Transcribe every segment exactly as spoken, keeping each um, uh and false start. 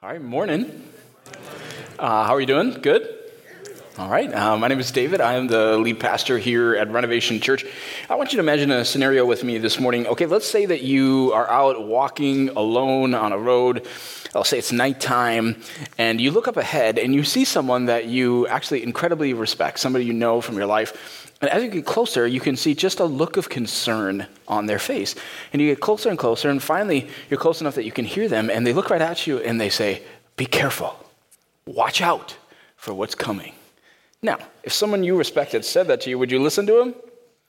All right, morning. Uh, how are you doing? Good? All right, uh, my name is David. I am the lead pastor here at Renovation Church. I want you to imagine a scenario with me this morning. Okay, let's say that you are out walking alone on a road. I'll say it's nighttime, and you look up ahead and you see someone that you actually incredibly respect, somebody you know from your life. And as you get closer, you can see just a look of concern on their face. And you get closer and closer, and finally, you're close enough that you can hear them, and they look right at you and they say, "Be careful. Watch out for what's coming." Now, if someone you respected said that to you, would you listen to him?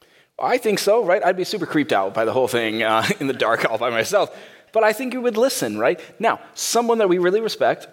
I think so, right? I'd be super creeped out by the whole thing uh, in the dark all by myself. But I think you would listen, right? Now, someone that we really respect,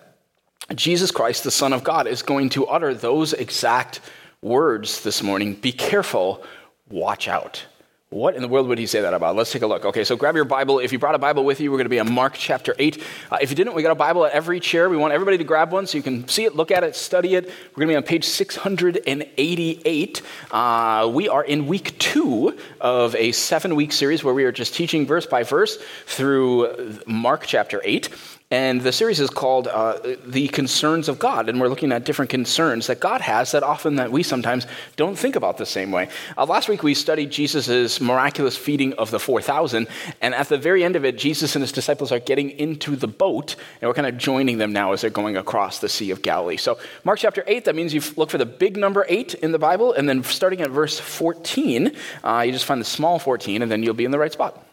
Jesus Christ, the Son of God, is going to utter those exact words this morning. Be careful, watch out. What in the world would he say that about? Let's take a look. Okay, so grab your Bible. If you brought a Bible with you, we're going to be in Mark chapter eight. Uh, if you didn't, we got a Bible at every chair. We want everybody to grab one so you can see it, look at it, study it. We're going to be on page six hundred eighty-eight. Uh, we are in week two of a seven-week series where we are just teaching verse by verse through Mark chapter eight. And the series is called uh, The Concerns of God, and we're looking at different concerns that God has that often that we sometimes don't think about the same way. Uh, last week we studied Jesus' miraculous feeding of the four thousand, and at the very end of it, Jesus and his disciples are getting into the boat, and we're kind of joining them now as they're going across the Sea of Galilee. So Mark chapter eight, that means you look for the big number eight in the Bible, and then starting at verse fourteen, uh, you just find the small fourteen, and then you'll be in the right spot.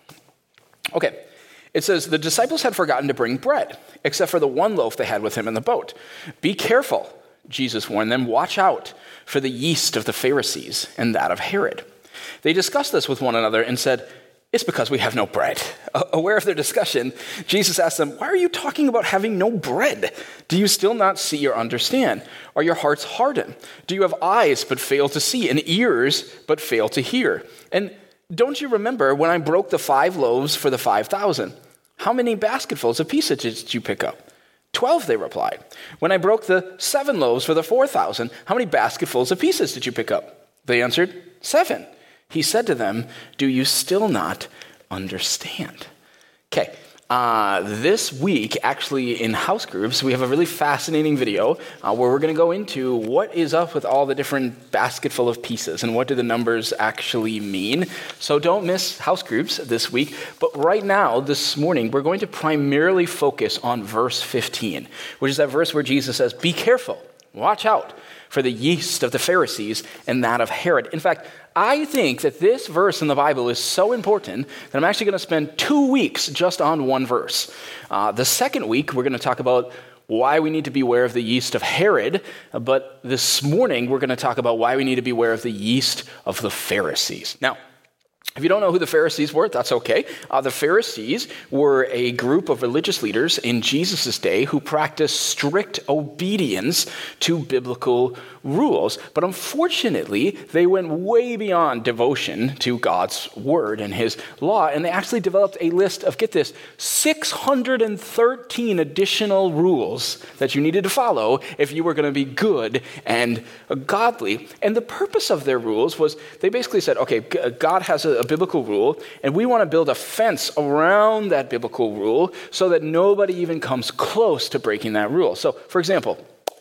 Okay. It says, the disciples had forgotten to bring bread, except for the one loaf they had with him in the boat. Be careful, Jesus warned them. Watch out for the yeast of the Pharisees and that of Herod. They discussed this with one another and said, it's because we have no bread. Aware of their discussion, Jesus asked them, why are you talking about having no bread? Do you still not see or understand? Are your hearts hardened? Do you have eyes but fail to see and ears but fail to hear? And don't you remember when I broke the five loaves for the five thousand? How many basketfuls of pieces did you pick up? Twelve, they replied. When I broke the seven loaves for the four thousand, how many basketfuls of pieces did you pick up? They answered, seven. He said to them, do you still not understand? Okay. Uh, this week, actually in house groups, we have a really fascinating video uh, where we're going to go into what is up with all the different basket full of pieces and what do the numbers actually mean. So don't miss house groups this week. But right now, this morning, we're going to primarily focus on verse fifteen, which is that verse where Jesus says, be careful, watch out for the yeast of the Pharisees and that of Herod. In fact, I think that this verse in the Bible is so important that I'm actually going to spend two weeks just on one verse. Uh, the second week, we're going to talk about why we need to be aware of the yeast of Herod, but this morning, we're going to talk about why we need to be aware of the yeast of the Pharisees. Now, if you don't know who the Pharisees were, that's okay. Uh, the Pharisees were a group of religious leaders in Jesus' day who practiced strict obedience to biblical rules. But unfortunately, they went way beyond devotion to God's word and his law, and they actually developed a list of, get this, six hundred thirteen additional rules that you needed to follow if you were going to be good and godly. And the purpose of their rules was they basically said, okay, God has a, a biblical rule, and we want to build a fence around that biblical rule so that nobody even comes close to breaking that rule. So, for example,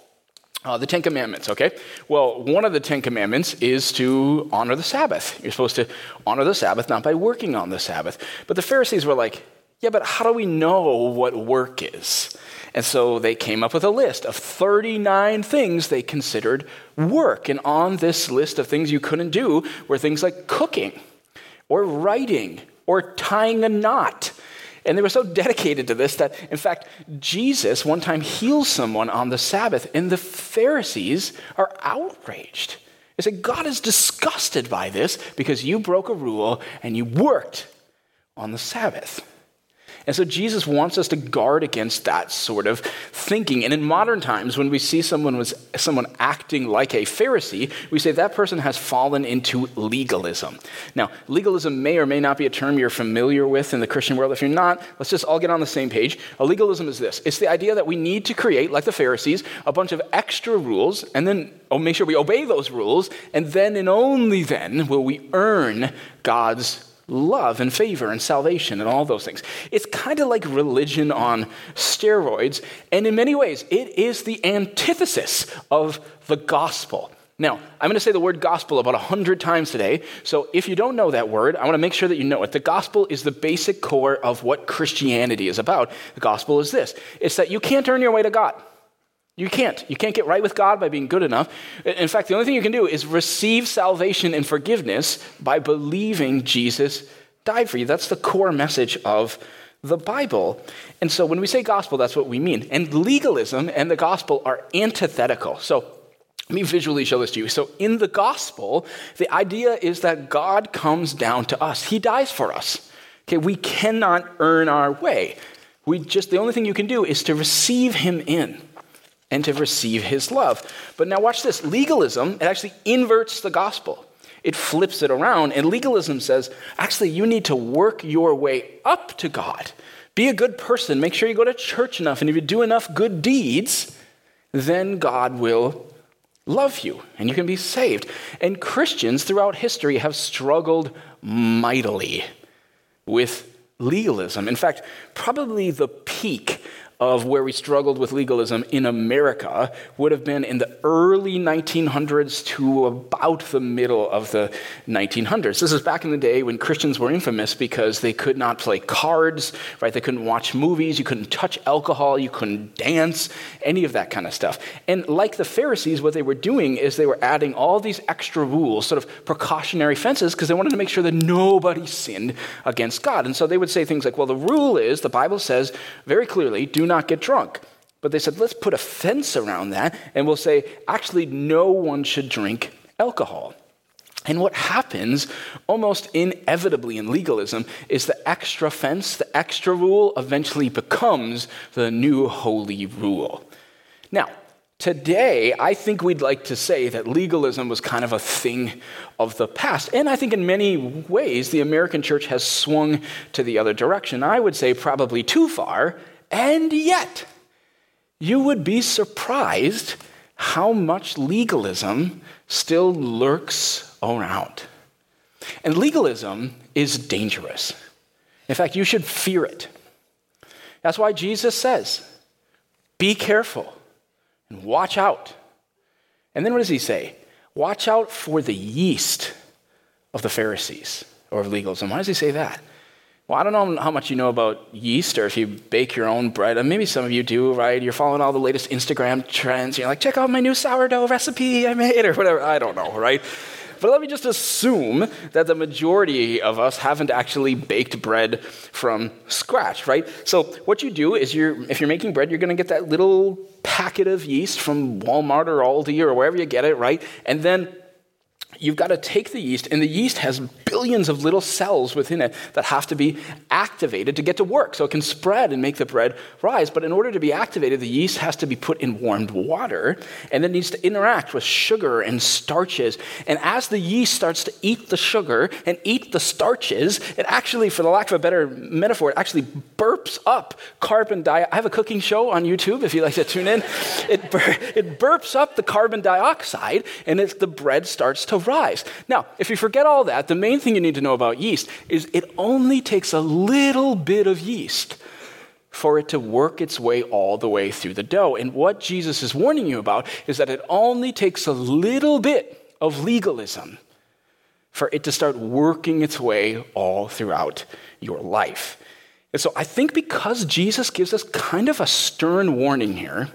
Uh, the Ten Commandments, okay? Well, one of the Ten Commandments is to honor the Sabbath. You're supposed to honor the Sabbath, not by working on the Sabbath. But the Pharisees were like, yeah, but how do we know what work is? And so they came up with a list of thirty-nine things they considered work. And on this list of things you couldn't do were things like cooking or writing or tying a knot. And they were so dedicated to this that, in fact, Jesus one time heals someone on the Sabbath, and the Pharisees are outraged. They say, God is disgusted by this because you broke a rule and you worked on the Sabbath. And so Jesus wants us to guard against that sort of thinking. And in modern times, when we see someone was someone acting like a Pharisee, we say that person has fallen into legalism. Now, legalism may or may not be a term you're familiar with in the Christian world. If you're not, let's just all get on the same page. A legalism is this. It's the idea that we need to create, like the Pharisees, a bunch of extra rules, and then oh, make sure we obey those rules, and then and only then will we earn God's love and favor and salvation and all those things. It's kind of like religion on steroids, and in many ways, it is the antithesis of the gospel. Now, I'm going to say the word gospel about a hundred times today, so if you don't know that word, I want to make sure that you know it. The gospel is the basic core of what Christianity is about. The gospel is this. It's that you can't earn your way to God. You can't. You can't get right with God by being good enough. In fact, the only thing you can do is receive salvation and forgiveness by believing Jesus died for you. That's the core message of the Bible. And so when we say gospel, that's what we mean. And legalism and the gospel are antithetical. So let me visually show this to you. So in the gospel, the idea is that God comes down to us. He dies for us. Okay, we cannot earn our way. We just, the only thing you can do is to receive him in and to receive his love. But now watch this. Legalism, it actually inverts the gospel. It flips it around, and legalism says, actually, you need to work your way up to God. Be a good person. Make sure you go to church enough, and if you do enough good deeds, then God will love you, and you can be saved. And Christians throughout history have struggled mightily with legalism. In fact, probably the peak of where we struggled with legalism in America would have been in the early nineteen hundreds to about the middle of the nineteen hundreds. This is back in the day when Christians were infamous because they could not play cards, right? They couldn't watch movies, you couldn't touch alcohol, you couldn't dance, any of that kind of stuff. And like the Pharisees, what they were doing is they were adding all these extra rules, sort of precautionary fences, because they wanted to make sure that nobody sinned against God. And so they would say things like, well, the rule is, the Bible says very clearly, do not get drunk. But they said, let's put a fence around that, and we'll say, actually, no one should drink alcohol. And what happens almost inevitably in legalism is the extra fence, the extra rule, eventually becomes the new holy rule. Now, today, I think we'd like to say that legalism was kind of a thing of the past. And I think in many ways, the American church has swung to the other direction. I would say probably too far. And yet, you would be surprised how much legalism still lurks around. And legalism is dangerous. In fact, you should fear it. That's why Jesus says, be careful and watch out. And then what does he say? Watch out for the yeast of the Pharisees or of legalism. Why does he say that? Well, I don't know how much you know about yeast or if you bake your own bread. And maybe some of you do, right? You're following all the latest Instagram trends. You're like, check out my new sourdough recipe I made or whatever. I don't know, right? But let me just assume that the majority of us haven't actually baked bread from scratch, right? So what you do is you're, if you're making bread, you're going to get that little packet of yeast from Walmart or Aldi or wherever you get it, right? And then you've got to take the yeast, and the yeast has billions of little cells within it that have to be activated to get to work so it can spread and make the bread rise. But in order to be activated, the yeast has to be put in warmed water, and then needs to interact with sugar and starches. And as the yeast starts to eat the sugar and eat the starches, it actually, for the lack of a better metaphor, it actually burps up carbon dioxide. I have a cooking show on YouTube if you'd like to tune in. It, bur- it burps up the carbon dioxide, and it's, the bread starts to rise. Now, if you forget all that, the main thing you need to know about yeast is it only takes a little bit of yeast for it to work its way all the way through the dough. And what Jesus is warning you about is that it only takes a little bit of legalism for it to start working its way all throughout your life. And so I think because Jesus gives us kind of a stern warning here,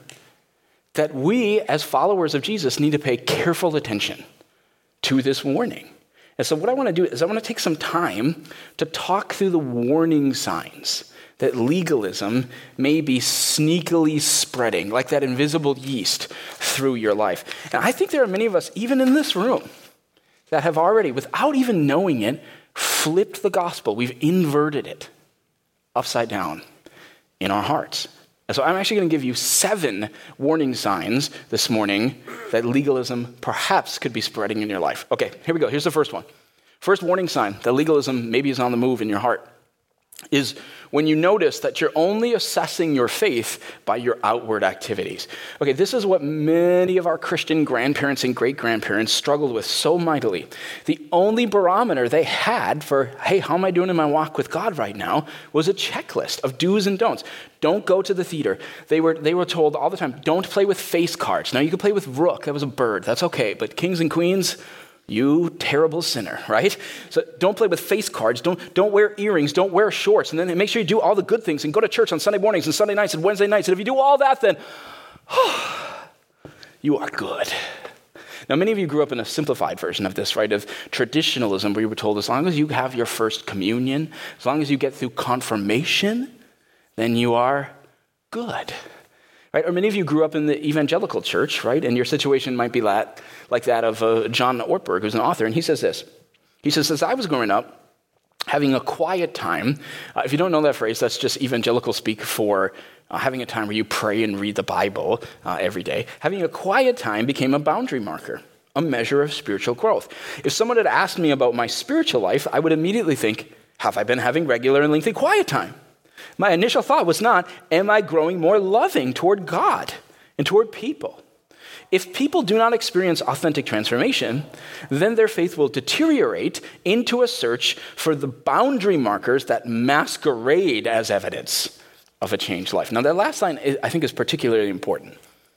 that we as followers of Jesus need to pay careful attention to this warning. And so what I want to do is I want to take some time to talk through the warning signs that legalism may be sneakily spreading, like that invisible yeast, through your life. And I think there are many of us, even in this room, that have already, without even knowing it, flipped the gospel. We've inverted it upside down in our hearts. And so I'm actually going to give you seven warning signs this morning that legalism perhaps could be spreading in your life. Okay, here we go. Here's the first one. First warning sign that legalism maybe is on the move in your heart is when you notice that you're only assessing your faith by your outward activities. Okay, this is what many of our Christian grandparents and great-grandparents struggled with so mightily. The only barometer they had for, hey, how am I doing in my walk with God right now, was a checklist of do's and don'ts. Don't go to the theater. They were they were told all the time, don't play with face cards. Now, you could play with rook. That was a bird. That's okay. But kings and queens, you terrible sinner, right? So don't play with face cards. Don't, don't wear earrings. Don't wear shorts. And then make sure you do all the good things and go to church on Sunday mornings and Sunday nights and Wednesday nights. And if you do all that, then oh, you are good. Now, many of you grew up in a simplified version of this, right, of traditionalism, where you were told as long as you have your first communion, as long as you get through confirmation, then you are good. Right? Or many of you grew up in the evangelical church, right? And your situation might be that, like that of uh, John Ortberg, who's an author, and he says this. He says, as I was growing up, having a quiet time, uh, if you don't know that phrase, that's just evangelical speak for uh, having a time where you pray and read the Bible uh, every day. Having a quiet time became a boundary marker, a measure of spiritual growth. If someone had asked me about my spiritual life, I would immediately think, have I been having regular and lengthy quiet time? My initial thought was not, am I growing more loving toward God and toward people? If people do not experience authentic transformation, then their faith will deteriorate into a search for the boundary markers that masquerade as evidence of a changed life. Now, that last line, I think, is particularly important.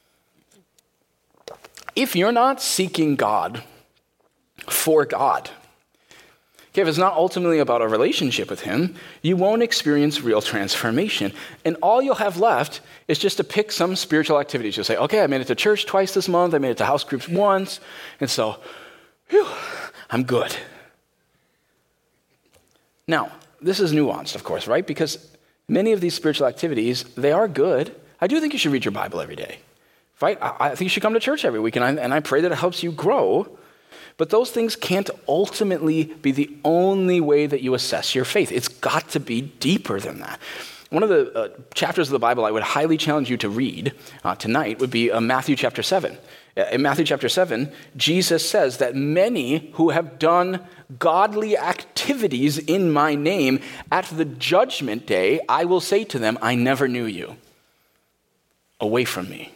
If you're not seeking God for God, okay, if it's not ultimately about a relationship with him, you won't experience real transformation. And all you'll have left is just to pick some spiritual activities. You'll say, okay, I made it to church twice this month. I made it to house groups once. And so, whew, I'm good. Now, this is nuanced, of course, right? Because many of these spiritual activities, they are good. I do think you should read your Bible every day, right? I, I think you should come to church every week, and I, and I pray that it helps you grow. But those things can't ultimately be the only way that you assess your faith. It's got to be deeper than that. One of the uh, chapters of the Bible I would highly challenge you to read uh, tonight would be uh, Matthew chapter seven. In Matthew chapter seven, Jesus says that many who have done godly activities in my name, at the judgment day, I will say to them, I never knew you. Away from me.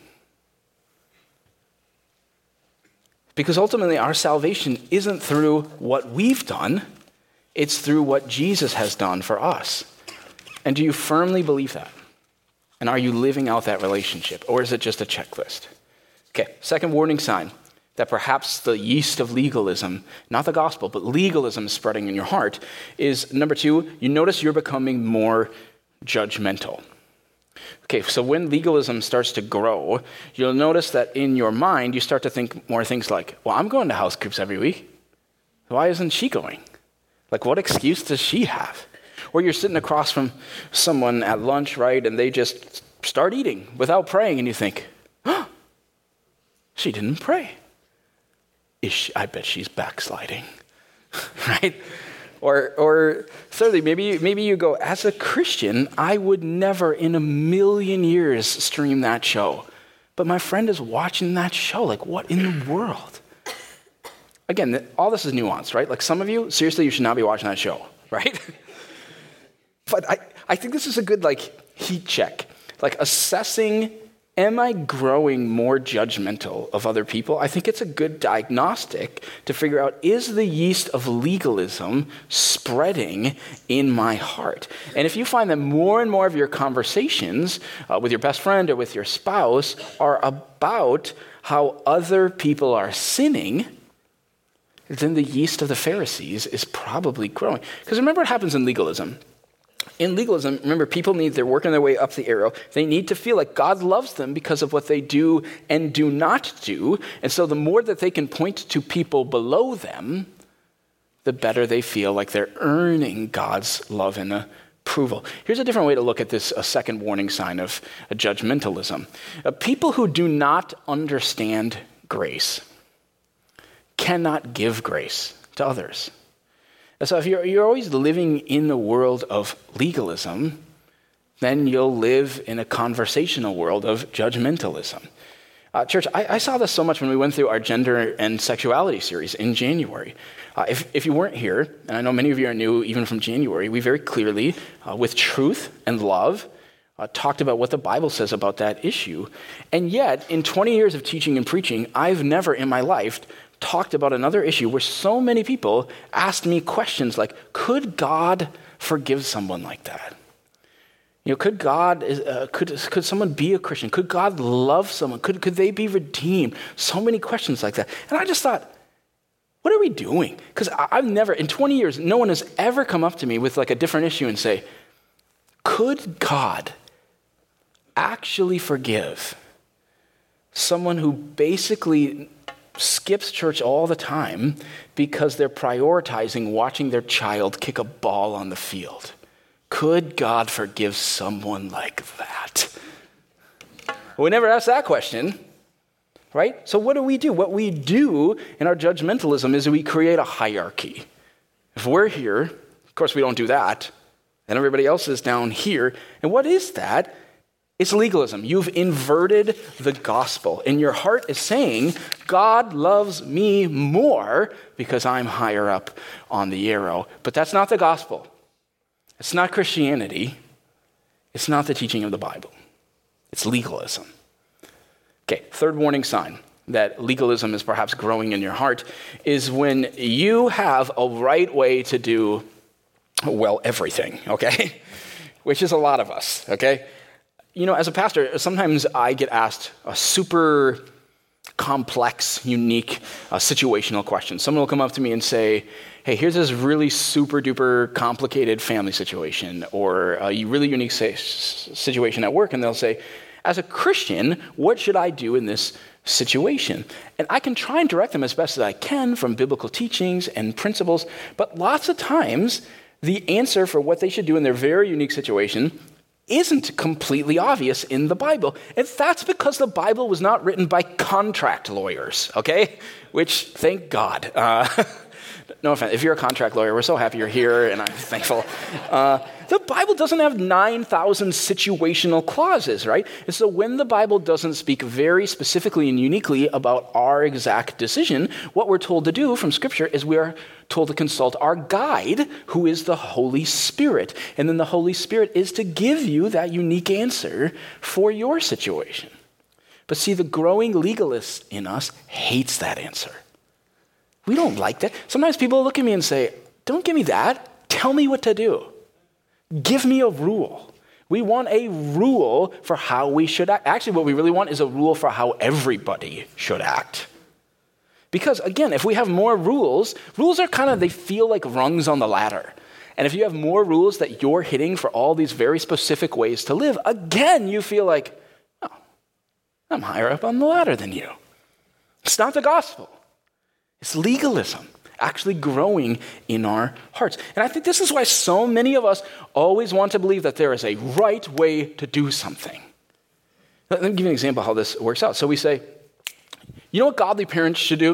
Because ultimately, our salvation isn't through what we've done, it's through what Jesus has done for us. And do you firmly believe that? And are you living out that relationship? Or is it just a checklist? Okay, second warning sign that perhaps the yeast of legalism, not the gospel, but legalism is spreading in your heart, is number two, you notice you're becoming more judgmental. Okay, so when legalism starts to grow, you'll notice that in your mind, you start to think more things like, well, I'm going to house groups every week. Why isn't she going? Like, what excuse does she have? Or you're sitting across from someone at lunch, right, and they just start eating without praying, and you think, oh, she didn't pray. Is she, I bet she's backsliding, right? Or, or thirdly, maybe, maybe you go, as a Christian, I would never in a million years stream that show. But my friend is watching that show. Like, what in the world? Again, all this is nuanced, right? Like, some of you, seriously, you should not be watching that show, right? But I, I think this is a good, like, heat check. Like, assessing, am I growing more judgmental of other people? I think it's a good diagnostic to figure out, is the yeast of legalism spreading in my heart? And if you find that more and more of your conversations uh, with your best friend or with your spouse are about how other people are sinning, then the yeast of the Pharisees is probably growing. Because remember what happens in legalism. In legalism, remember, people need, they're working their way up the arrow. They need to feel like God loves them because of what they do and do not do. And so the more that they can point to people below them, the better they feel like they're earning God's love and approval. Here's a different way to look at this, a second warning sign of a judgmentalism. Uh, people who do not understand grace cannot give grace to others. And so if you're, you're always living in the world of legalism, then you'll live in a conversational world of judgmentalism. Uh, church, I, I saw this so much when we went through our gender and sexuality series in January. Uh, if, if you weren't here, and I know many of you are new even from January, we very clearly, uh, with truth and love, uh, talked about what the Bible says about that issue. And yet, in twenty years of teaching and preaching, I've never in my life talked about another issue where so many people asked me questions like, could God forgive someone like that? You know, could God, uh, could could someone be a Christian? Could God love someone? Could could they be redeemed? So many questions like that. And I just thought, what are we doing? Because I've never, in twenty years, no one has ever come up to me with like a different issue and say, could God actually forgive someone who basically skips church all the time because they're prioritizing watching their child kick a ball on the field? Could God forgive someone like that? Well, we never asked that question, right? So what do we do? What we do in our judgmentalism is we create a hierarchy. If we're here, of course we don't do that, and everybody else is down here. And what is that? It's legalism. You've inverted the gospel, and your heart is saying, God loves me more because I'm higher up on the arrow. But that's not the gospel. It's not Christianity. It's not the teaching of the Bible. It's legalism. Okay, third warning sign that legalism is perhaps growing in your heart is when you have a right way to do, well, everything, okay? Which is a lot of us, okay? You know, as a pastor, sometimes I get asked a super complex, unique, uh, situational question. Someone will come up to me and say, hey, here's this really super duper complicated family situation or a really unique say, situation at work. And they'll say, as a Christian, what should I do in this situation? And I can try and direct them as best as I can from biblical teachings and principles. But lots of times, the answer for what they should do in their very unique situation isn't completely obvious in the Bible. And that's because the Bible was not written by contract lawyers, okay? Which, thank God. Uh, no offense. If you're a contract lawyer, we're so happy you're here, and I'm thankful. Uh, the Bible doesn't have nine thousand situational clauses, right? And so when the Bible doesn't speak very specifically and uniquely about our exact decision, what we're told to do from Scripture is we are told to consult our guide, who is the Holy Spirit. And then the Holy Spirit is to give you that unique answer for your situation. But see, the growing legalist in us hates that answer. We don't like that. Sometimes people look at me and say, don't give me that. Tell me what to do. Give me a rule. We want a rule for how we should act. Actually, what we really want is a rule for how everybody should act. Because, again, if we have more rules, rules are kind of, they feel like rungs on the ladder. And if you have more rules that you're hitting for all these very specific ways to live, again, you feel like, oh, I'm higher up on the ladder than you. It's not the gospel. It's legalism actually growing in our hearts. And I think this is why so many of us always want to believe that there is a right way to do something. Let me give you an example of how this works out. So we say, you know what godly parents should do?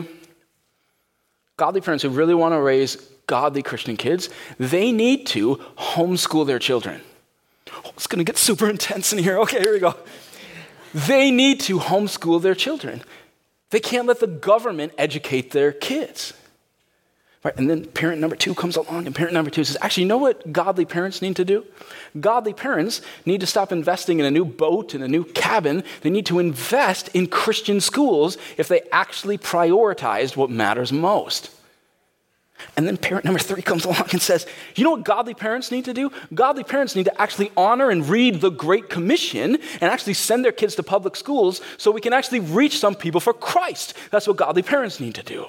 Godly parents who really want to raise godly Christian kids, they need to homeschool their children. Oh, it's going to get super intense in here. Okay, here we go. They need to homeschool their children. They can't let the government educate their kids. Right? And then parent number two comes along, and parent number two says, actually, you know what godly parents need to do? Godly parents need to stop investing in a new boat and a new cabin. They need to invest in Christian schools if they actually prioritized what matters most. And then parent number three comes along and says, you know what godly parents need to do? Godly parents need to actually honor and read the Great Commission and actually send their kids to public schools so we can actually reach some people for Christ. That's what godly parents need to do.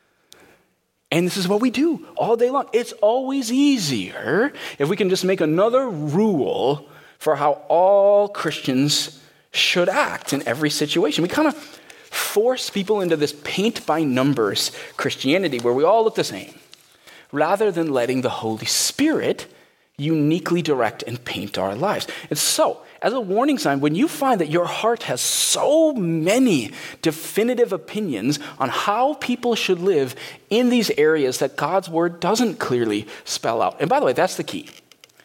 And this is what we do all day long. It's always easier if we can just make another rule for how all Christians should act in every situation. We kind of force people into this paint by numbers Christianity where we all look the same, rather than letting the Holy Spirit uniquely direct and paint our lives. And so, as a warning sign, when you find that your heart has so many definitive opinions on how people should live in these areas that God's word doesn't clearly spell out. And by the way, that's the key.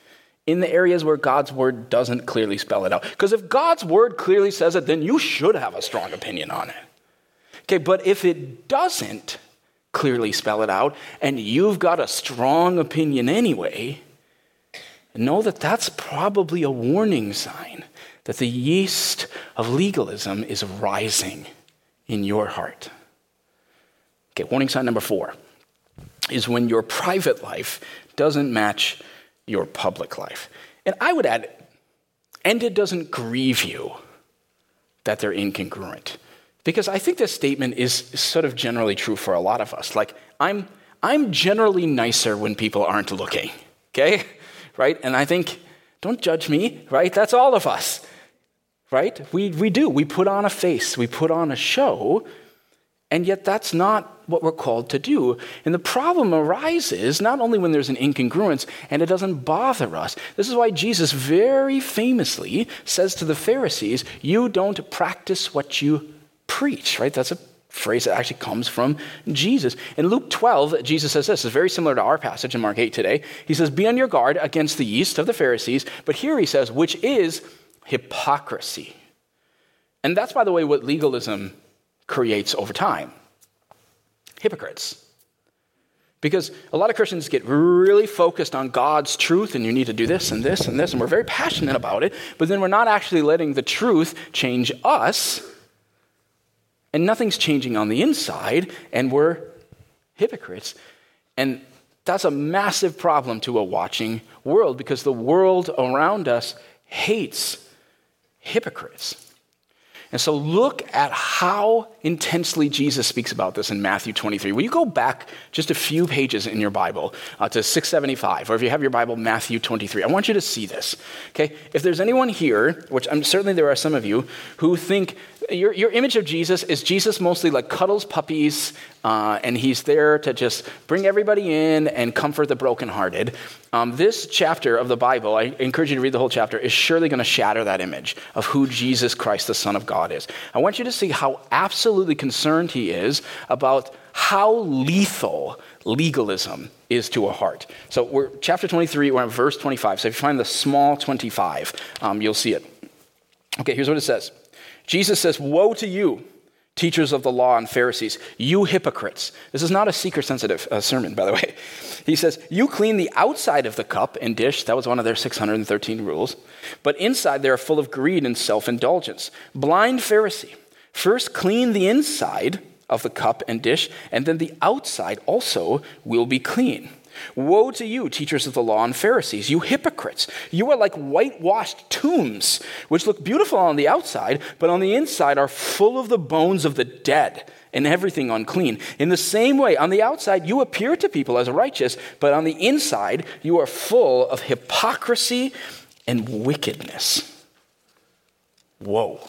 in the areas where God's word doesn't clearly spell it out. Because if God's word clearly says it, then you should have a strong opinion on it. Okay, but if it doesn't clearly spell it out, and you've got a strong opinion anyway, know that that's probably a warning sign that the yeast of legalism is rising in your heart. Okay, warning sign number four is when your private life doesn't match your public life. And I would add, and it doesn't grieve you that they're incongruent. Because I think this statement is sort of generally true for a lot of us. Like, I'm I'm generally nicer when people aren't looking, okay? Right? And I think, don't judge me, right? That's all of us, right? We we do. We put on a face. We put on a show, and yet that's not what we're called to do. And the problem arises not only when there's an incongruence and it doesn't bother us. This is why Jesus very famously says to the Pharisees, you don't practice what you preach, right? That's a phrase that actually comes from Jesus. In Luke twelve, Jesus says this. It's very similar to our passage in Mark eight today. He says, be on your guard against the yeast of the Pharisees. But here he says, which is hypocrisy. And that's, by the way, what legalism creates over time. Hypocrites. Because a lot of Christians get really focused on God's truth, and you need to do this and this and this, and we're very passionate about it, but then we're not actually letting the truth change us, and nothing's changing on the inside, and we're hypocrites. And that's a massive problem to a watching world, because the world around us hates hypocrites. And so look at how intensely Jesus speaks about this in Matthew twenty-three. Will you go back just a few pages in your Bible uh, to six seventy-five, or if you have your Bible, Matthew twenty-three. I want you to see this, okay? If there's anyone here, which I'm certainly there are some of you, who think your, your image of Jesus is Jesus mostly like cuddles puppies, uh, and he's there to just bring everybody in and comfort the brokenhearted. Um, this chapter of the Bible, I encourage you to read the whole chapter, is surely going to shatter that image of who Jesus Christ, the Son of God, is. I want you to see how absolutely concerned he is about how lethal legalism is to a heart. So we're chapter twenty-three, we're at verse twenty-five. So if you find the small twenty-five, um, you'll see it. Okay, here's what it says. Jesus says, woe to you, teachers of the law and Pharisees, you hypocrites. This is not a seeker-sensitive uh, sermon, by the way. He says, you clean the outside of the cup and dish. That was one of their six hundred thirteen rules. But inside they are full of greed and self-indulgence. Blind Pharisee, first clean the inside of the cup and dish, and then the outside also will be clean. Woe to you, teachers of the law and Pharisees, you hypocrites. You are like whitewashed tombs, which look beautiful on the outside, but on the inside are full of the bones of the dead and everything unclean. In the same way, on the outside, you appear to people as righteous, but on the inside, you are full of hypocrisy and wickedness. Whoa.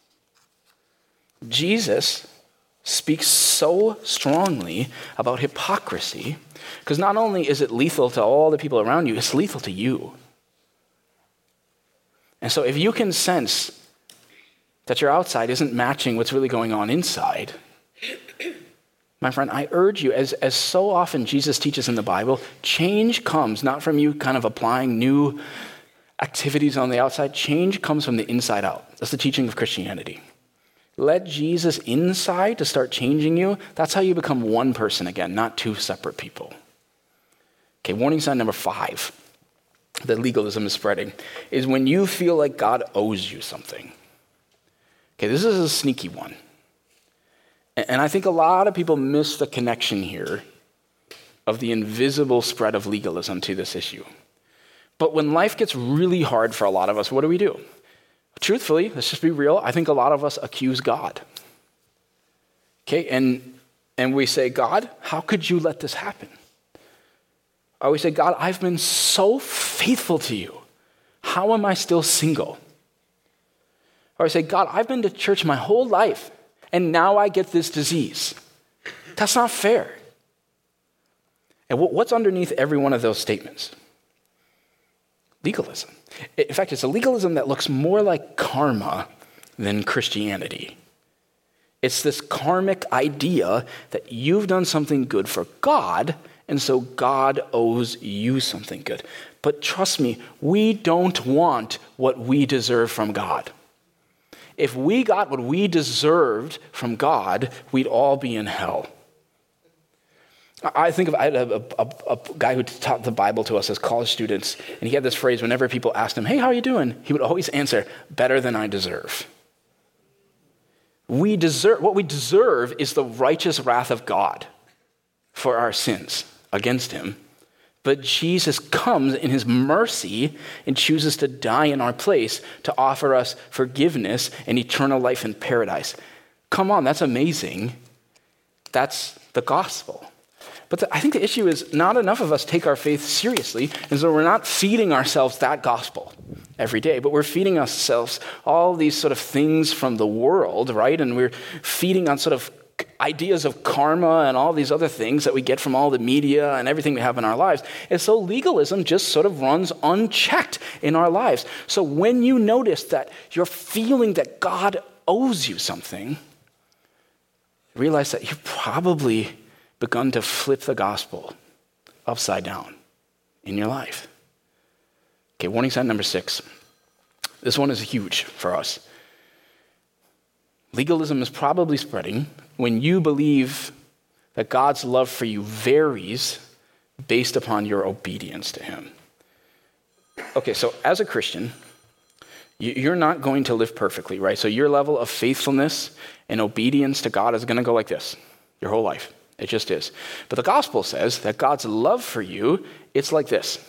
Jesus speaks so strongly about hypocrisy because not only is it lethal to all the people around you, it's lethal to you. And so if you can sense that your outside isn't matching what's really going on inside, my friend, I urge you, as, as so often Jesus teaches in the Bible, change comes not from you kind of applying new activities on the outside. Change comes from the inside out. That's the teaching of Christianity. Let Jesus inside to start changing you. That's how you become one person again, not two separate people. Okay, warning sign number five that legalism is spreading is when you feel like God owes you something. Okay, this is a sneaky one. And I think a lot of people miss the connection here of the invisible spread of legalism to this issue. But when life gets really hard for a lot of us, what do we do? Truthfully, let's just be real, I think a lot of us accuse God. Okay, and and we say, God, how could you let this happen? Or we say, God, I've been so faithful to you. How am I still single? Or I say, God, I've been to church my whole life, and now I get this disease. That's not fair. And what's underneath every one of those statements? Legalism. In fact, it's a legalism that looks more like karma than Christianity. It's this karmic idea that you've done something good for God, and so God owes you something good. But trust me, we don't want what we deserve from God. If we got what we deserved from God, we'd all be in hell. I think of I had a, a, a guy who taught the Bible to us as college students, and he had this phrase whenever people asked him, hey, how are you doing? He would always answer, better than I deserve. We deserve, what we deserve is the righteous wrath of God for our sins against him. But Jesus comes in his mercy and chooses to die in our place to offer us forgiveness and eternal life in paradise. Come on, that's amazing. That's the gospel. But the, I think the issue is not enough of us take our faith seriously, and so we're not feeding ourselves that gospel every day, but we're feeding ourselves all these sort of things from the world, right? And we're feeding on sort of ideas of karma and all these other things that we get from all the media and everything we have in our lives. And so legalism just sort of runs unchecked in our lives. So when you notice that you're feeling that God owes you something, realize that you've probably begun to flip the gospel upside down in your life. Okay, warning sign number six. This one is huge for us. Legalism is probably spreading when you believe that God's love for you varies based upon your obedience to him. Okay, so as a Christian, you're not going to live perfectly, right? So your level of faithfulness and obedience to God is going to go like this your whole life. It just is. But the gospel says that God's love for you, it's like this.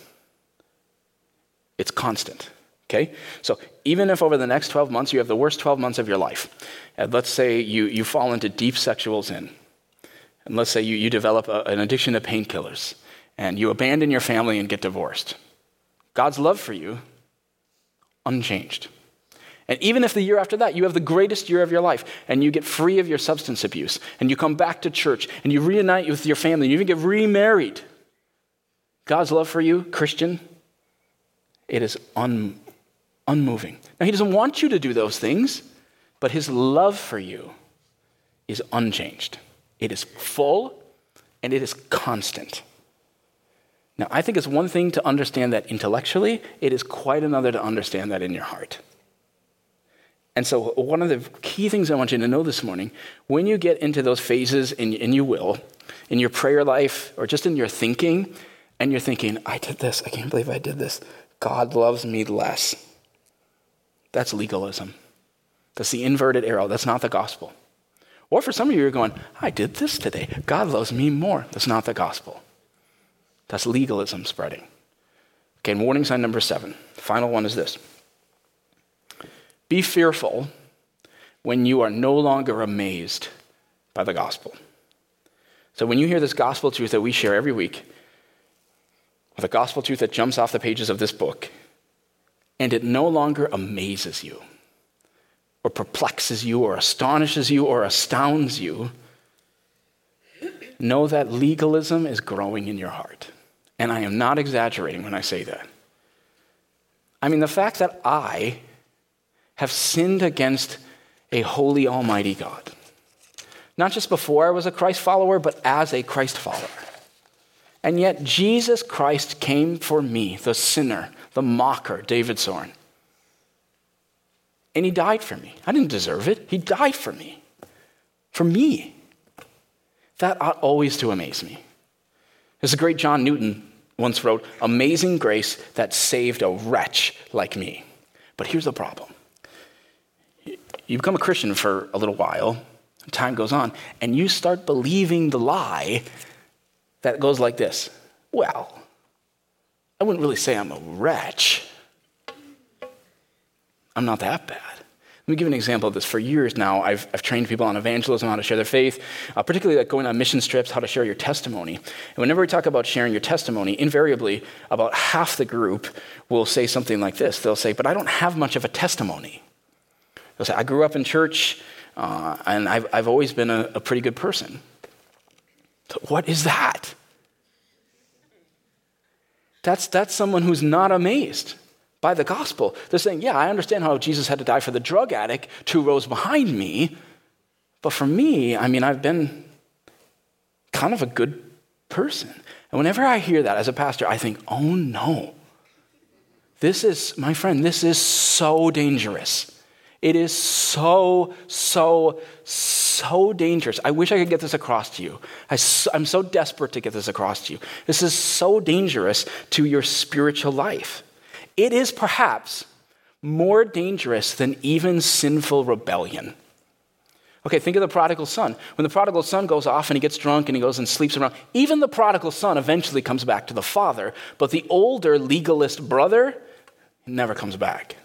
It's constant. Okay? So even if over the next twelve months you have the worst twelve months of your life, and let's say you, you fall into deep sexual sin, and let's say you, you develop a, an addiction to painkillers, and you abandon your family and get divorced, God's love for you, unchanged. And even if the year after that you have the greatest year of your life, and you get free of your substance abuse, and you come back to church, and you reunite with your family, and you even get remarried, God's love for you, Christian, it is un unmoving. Now, he doesn't want you to do those things, but his love for you is unchanged. It is full, and it is constant. Now, I think it's one thing to understand that intellectually. It is quite another to understand that in your heart. And so one of the key things I want you to know this morning, when you get into those phases, and, and you will, in your prayer life or just in your thinking, and you're thinking, I did this, I can't believe I did this. God loves me less. That's legalism. That's the inverted arrow. That's not the gospel. Or for some of you, you're going, I did this today. God loves me more. That's not the gospel. That's legalism spreading. Okay, and warning sign number seven. The final one is this. Be fearful when you are no longer amazed by the gospel. So when you hear this gospel truth that we share every week, the gospel truth that jumps off the pages of this book, and it no longer amazes you, or perplexes you, or astonishes you, or astounds you, know that legalism is growing in your heart. And I am not exaggerating when I say that. I mean, the fact that I have sinned against a holy, almighty God, not just before I was a Christ follower, but as a Christ follower. And yet Jesus Christ came for me, the sinner, the mocker, David Soren. And he died for me. I didn't deserve it. He died for me. For me. That ought always to amaze me. As the great John Newton once wrote, amazing grace that saved a wretch like me. But here's the problem. You become a Christian for a little while, time goes on, and you start believing the lie that goes like this. Well, I wouldn't really say I'm a wretch. I'm not that bad. Let me give you an example of this. For years now, I've, I've trained people on evangelism, how to share their faith, uh, particularly like going on mission trips, how to share your testimony. And whenever we talk about sharing your testimony, invariably, about half the group will say something like this. They'll say, but I don't have much of a testimony. They'll say, I grew up in church, uh, and I've, I've always been a, a pretty good person. So what is that? That's, that's someone who's not amazed by the gospel. They're saying, yeah, I understand how Jesus had to die for the drug addict, two rows behind me, but for me, I mean, I've been kind of a good person. And whenever I hear that as a pastor, I think, oh no, This is, my friend, this is so dangerous. It is so, so, so dangerous. I wish I could get this across to you. I, I'm so desperate to get this across to you. This is so dangerous to your spiritual life. It is perhaps more dangerous than even sinful rebellion. Okay, think of the prodigal son. When the prodigal son goes off and he gets drunk and he goes and sleeps around, even the prodigal son eventually comes back to the father, but the older legalist brother never comes back.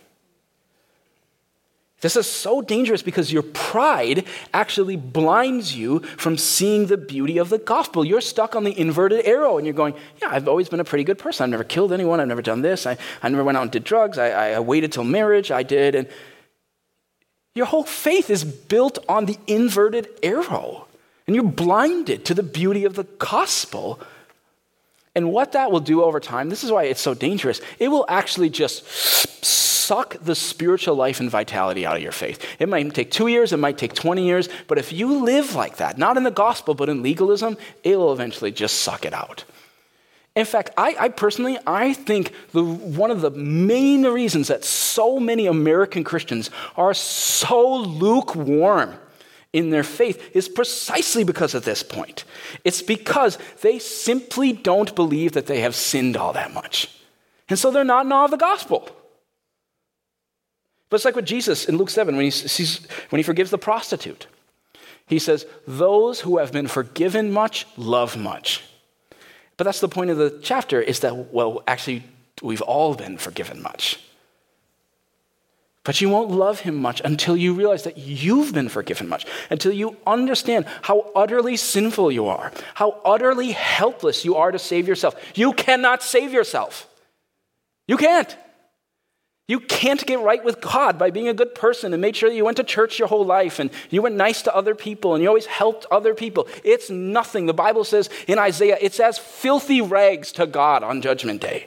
This is so dangerous because your pride actually blinds you from seeing the beauty of the gospel. You're stuck on the inverted arrow and you're going, yeah, I've always been a pretty good person. I've never killed anyone. I've never done this. I, I never went out and did drugs. I, I waited till marriage. I did. And your whole faith is built on the inverted arrow. And you're blinded to the beauty of the gospel. And what that will do over time, this is why it's so dangerous, it will actually just suck the spiritual life and vitality out of your faith. It might take two years, it might take twenty years, but if you live like that, not in the gospel, but in legalism, it will eventually just suck it out. In fact, I, I personally, I think the, one of the main reasons that so many American Christians are so lukewarm in their faith is precisely because of this point. It's because they simply don't believe that they have sinned all that much. And so they're not in awe of the gospel. But it's like with Jesus in Luke seven when he sees, when he forgives the prostitute. He says, those who have been forgiven much love much. But that's the point of the chapter, is that, well, actually, we've all been forgiven much. But you won't love him much until you realize that you've been forgiven much, until you understand how utterly sinful you are, how utterly helpless you are to save yourself. You cannot save yourself. You can't. You can't get right with God by being a good person and make sure that you went to church your whole life and you were nice to other people and you always helped other people. It's nothing. The Bible says in Isaiah, it's as filthy rags to God on Judgment Day.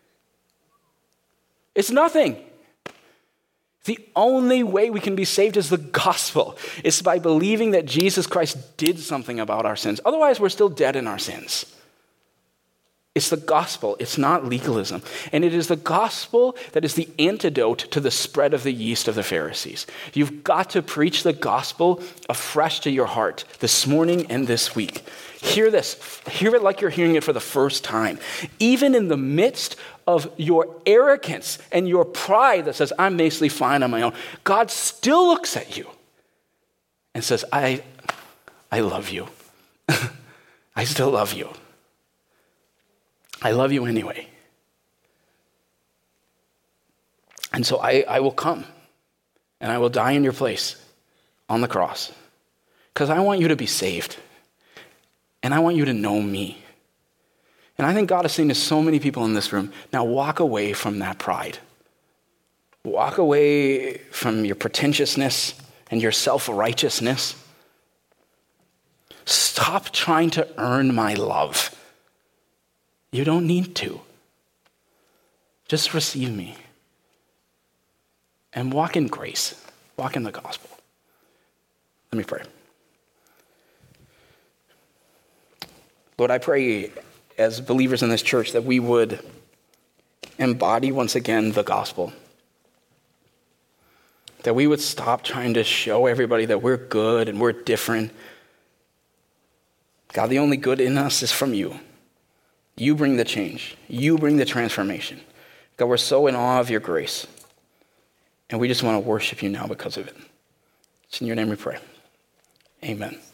It's nothing. The only way we can be saved is the gospel. It's by believing that Jesus Christ did something about our sins. Otherwise, we're still dead in our sins. It's the gospel. It's not legalism. And it is the gospel that is the antidote to the spread of the yeast of the Pharisees. You've got to preach the gospel afresh to your heart this morning and this week. Hear this. Hear it like you're hearing it for the first time. Even in the midst of your arrogance and your pride that says, I'm basically fine on my own, God still looks at you and says, I, I love you. I still love you. I love you anyway. And so I, I will come and I will die in your place on the cross because I want you to be saved and I want you to know me. And I think God is saying to so many people in this room, now walk away from that pride. Walk away from your pretentiousness and your self-righteousness. Stop trying to earn my love. You don't need to. Just receive me. And walk in grace. Walk in the gospel. Let me pray. Lord, I pray as believers in this church that we would embody once again the gospel. That we would stop trying to show everybody that we're good and we're different. God, the only good in us is from you. You bring the change. You bring the transformation. God, we're so in awe of your grace. And we just want to worship you now because of it. It's in your name we pray. Amen.